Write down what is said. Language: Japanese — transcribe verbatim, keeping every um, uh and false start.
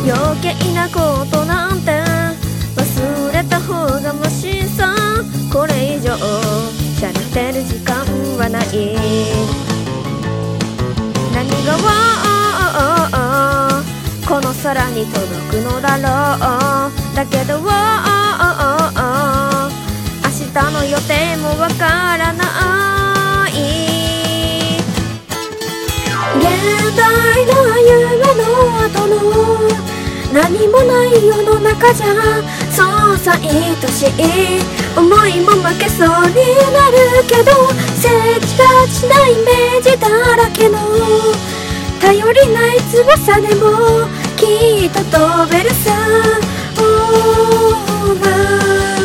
余計なことなんて忘れた方がマシさ。これ以上しゃれてる時間はない。何がこの空に届くのだろう。だけど明日の予定もわからない。現代の夢の後の何もない世の中じゃそうさ愛しい思いも負けそうになるけど、せっかちなイメージだらけの頼りない翼でもきっと飛べるさ。オーバー